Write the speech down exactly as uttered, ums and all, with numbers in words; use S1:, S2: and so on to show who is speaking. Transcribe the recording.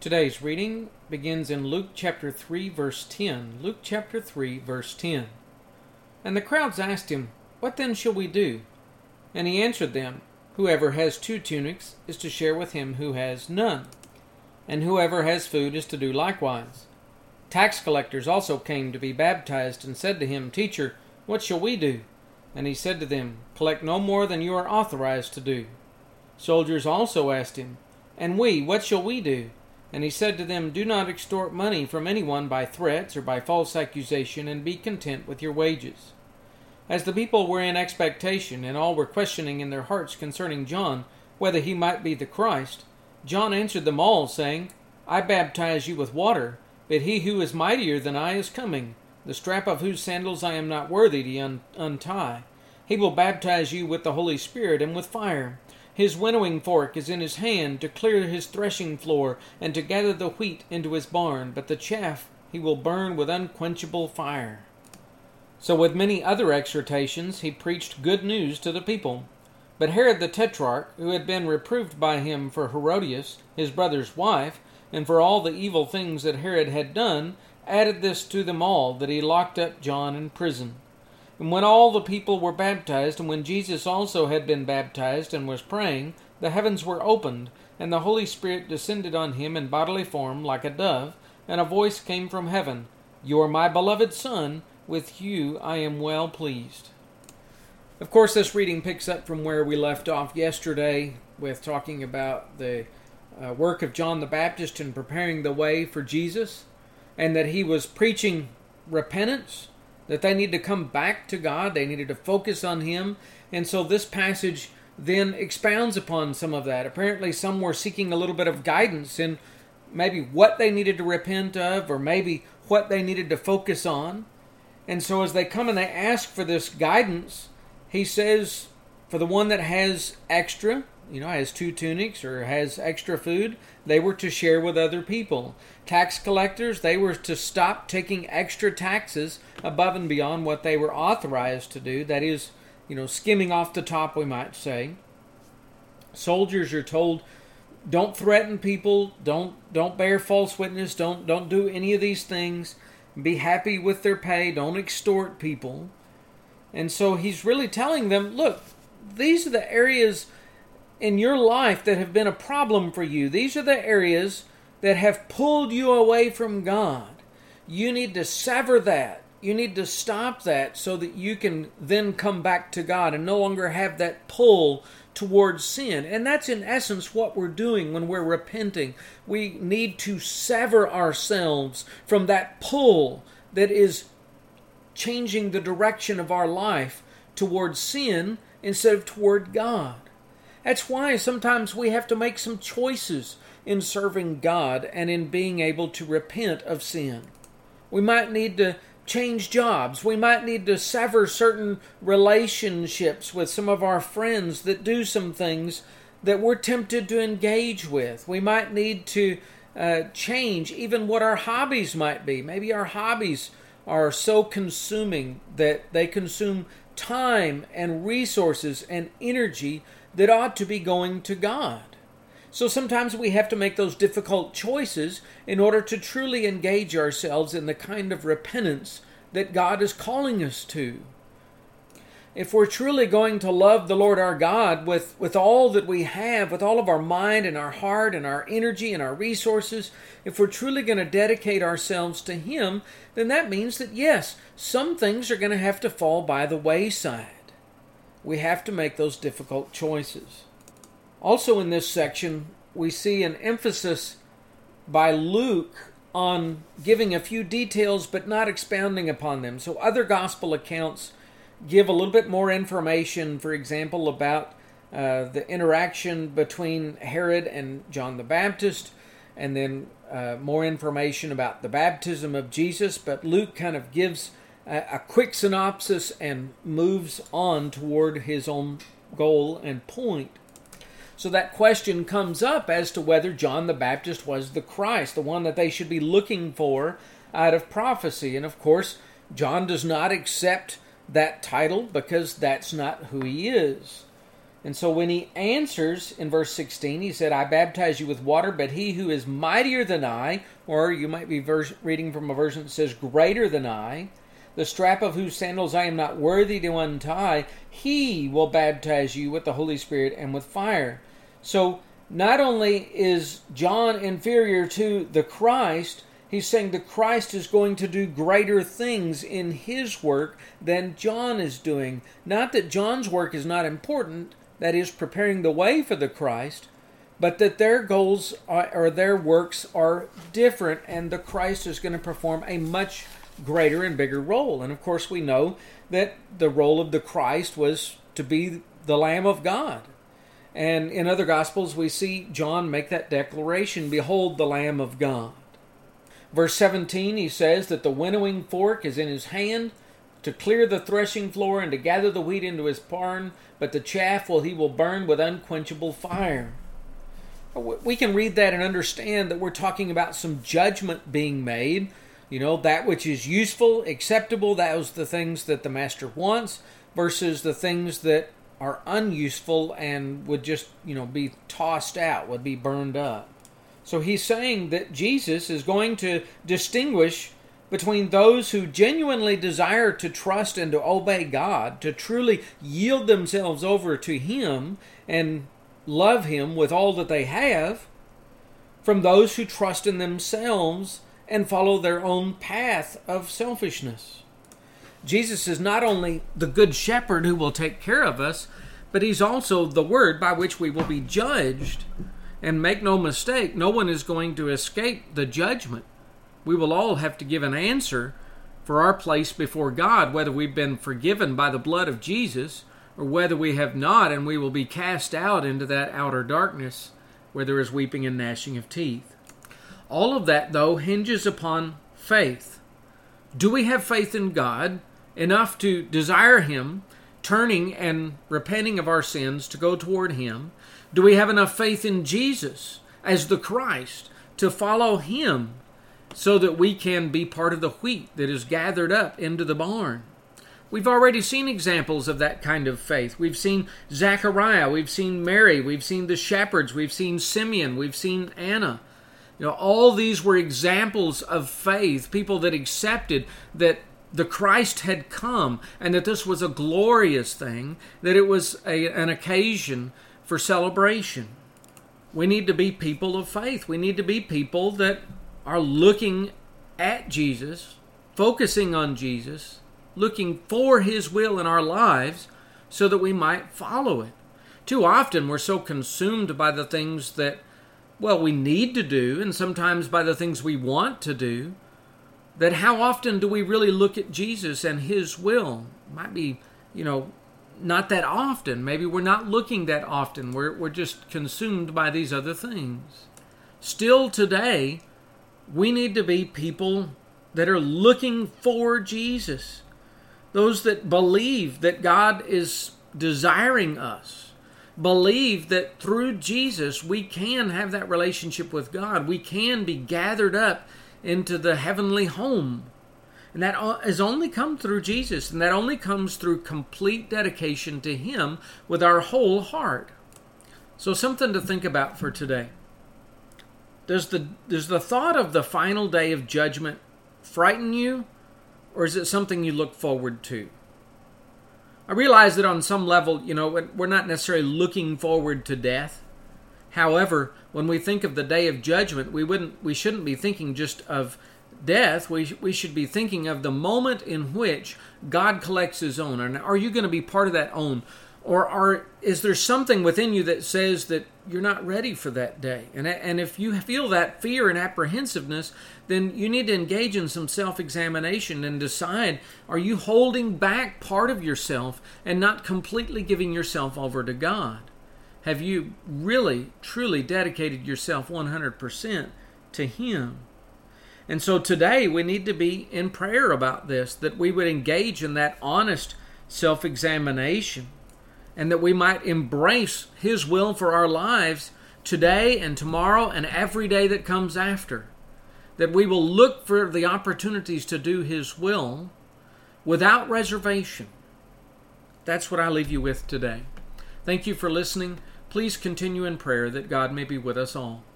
S1: Today's reading begins in Luke chapter three, verse ten. Luke chapter three, verse ten. And the crowds asked him, What then shall we do? And he answered them, Whoever has two tunics is to share with him who has none, and whoever has food is to do likewise. Tax collectors also came to be baptized, and said to him, Teacher, what shall we do? And he said to them, Collect no more than you are authorized to do. Soldiers also asked him, And we, what shall we do? And he said to them, Do not extort money from anyone by threats or by false accusation, and be content with your wages. As the people were in expectation, and all were questioning in their hearts concerning John, whether he might be the Christ, John answered them all, saying, I baptize you with water, but he who is mightier than I is coming, the strap of whose sandals I am not worthy to un- untie. He will baptize you with the Holy Spirit and with fire. His winnowing fork is in his hand to clear his threshing floor and to gather the wheat into his barn, but the chaff he will burn with unquenchable fire. So with many other exhortations he preached good news to the people. But Herod the Tetrarch, who had been reproved by him for Herodias, his brother's wife, and for all the evil things that Herod had done, added this to them all, that he locked up John in prison. And when all the people were baptized, and when Jesus also had been baptized and was praying, the heavens were opened, and the Holy Spirit descended on him in bodily form like a dove, and a voice came from heaven, You are my beloved Son, with you I am well pleased. Of course, this reading picks up from where we left off yesterday with talking about the uh, work of John the Baptist in preparing the way for Jesus, and that he was preaching repentance, that they needed to come back to God, they needed to focus on Him. And so this passage then expounds upon some of that. Apparently some were seeking a little bit of guidance in maybe what they needed to repent of, or maybe what they needed to focus on. And so as they come and they ask for this guidance, he says, for the one that has extra, you know, has two tunics or has extra food, they were to share with other people. Tax collectors, they were to stop taking extra taxes above and beyond what they were authorized to do. That is, you know, skimming off the top, we might say. Soldiers are told, don't threaten people, don't don't bear false witness, don't don't do any of these things. Be happy with their pay, don't extort people. And so he's really telling them, look, these are the areas in your life that have been a problem for you. These are the areas that have pulled you away from God. You need to sever that. You need to stop that so that you can then come back to God and no longer have that pull towards sin. And that's in essence what we're doing when we're repenting. We need to sever ourselves from that pull that is changing the direction of our life towards sin instead of toward God. That's why sometimes we have to make some choices in serving God and in being able to repent of sin. We might need to change jobs. We might need to sever certain relationships with some of our friends that do some things that we're tempted to engage with. We might need to uh, change even what our hobbies might be. Maybe our hobbies are so consuming that they consume time and resources and energy that ought to be going to God. So sometimes we have to make those difficult choices in order to truly engage ourselves in the kind of repentance that God is calling us to. If we're truly going to love the Lord our God with, with all that we have, with all of our mind and our heart and our energy and our resources, if we're truly going to dedicate ourselves to Him, then that means that yes, some things are going to have to fall by the wayside. We have to make those difficult choices. Also in this section, we see an emphasis by Luke on giving a few details but not expounding upon them. So other gospel accounts give a little bit more information, for example, about uh, the interaction between Herod and John the Baptist, and then uh, more information about the baptism of Jesus. But Luke kind of gives a, a quick synopsis and moves on toward his own goal and point. So that question comes up as to whether John the Baptist was the Christ, the one that they should be looking for out of prophecy. And of course, John does not accept that title because that's not who he is. And so when he answers in verse sixteen, he said, I baptize you with water, but he who is mightier than I, or you might be verse, reading from a version that says greater than I, the strap of whose sandals I am not worthy to untie, he will baptize you with the Holy Spirit and with fire. So not only is John inferior to the Christ, he's saying the Christ is going to do greater things in his work than John is doing. Not that John's work is not important, that is, preparing the way for the Christ, but that their goals are, or their works are different, and the Christ is going to perform a much greater and bigger role. And of course we know that the role of the Christ was to be the Lamb of God. And in other Gospels we see John make that declaration, behold the Lamb of God. Verse seventeen, he says that the winnowing fork is in his hand to clear the threshing floor and to gather the wheat into his barn, but the chaff will he will burn with unquenchable fire. We can read that and understand that we're talking about some judgment being made. You know, that which is useful, acceptable, that was the things that the master wants, versus the things that are unuseful and would just, you know, be tossed out, would be burned up. So he's saying that Jesus is going to distinguish between those who genuinely desire to trust and to obey God, to truly yield themselves over to Him and love Him with all that they have, from those who trust in themselves and follow their own path of selfishness. Jesus is not only the good shepherd who will take care of us, but He's also the word by which we will be judged. And make no mistake, no one is going to escape the judgment. We will all have to give an answer for our place before God, whether we've been forgiven by the blood of Jesus or whether we have not, and we will be cast out into that outer darkness where there is weeping and gnashing of teeth. All of that, though, hinges upon faith. Do we have faith in God enough to desire Him, turning and repenting of our sins to go toward Him? Do we have enough faith in Jesus as the Christ to follow Him so that we can be part of the wheat that is gathered up into the barn? We've already seen examples of that kind of faith. We've seen Zechariah, we've seen Mary, we've seen the shepherds, we've seen Simeon, we've seen Anna. You know, all these were examples of faith, people that accepted that the Christ had come and that this was a glorious thing, that it was a, an occasion for celebration. We need to be people of faith. We need to be people that are looking at Jesus, focusing on Jesus, looking for His will in our lives so that we might follow it. Too often we're so consumed by the things that, well, we need to do, and sometimes by the things we want to do, that how often do we really look at Jesus and His will? Might be, you know, not that often. Maybe we're not looking that often. We're, we're just consumed by these other things. Still today, we need to be people that are looking for Jesus. Those that believe that God is desiring us. Believe that through Jesus we can have that relationship with God. We can be gathered up into the heavenly home. And that has only come through Jesus, and that only comes through complete dedication to Him with our whole heart. So something to think about for today. Does the, does the thought of the final day of judgment frighten you, or is it something you look forward to? I realize that on some level, you know, we're not necessarily looking forward to death. However, when we think of the day of judgment, we wouldn't, we shouldn't be thinking just of death. We we should be thinking of the moment in which God collects His own. And are you going to be part of that own? Or are is there something within you that says that you're not ready for that day? And, and if you feel that fear and apprehensiveness, then you need to engage in some self-examination and decide, are you holding back part of yourself and not completely giving yourself over to God? Have you really, truly dedicated yourself one hundred percent to Him? And so today we need to be in prayer about this, that we would engage in that honest self-examination and that we might embrace His will for our lives today and tomorrow and every day that comes after. That we will look for the opportunities to do His will without reservation. That's what I leave you with today. Thank you for listening. Please continue in prayer that God may be with us all.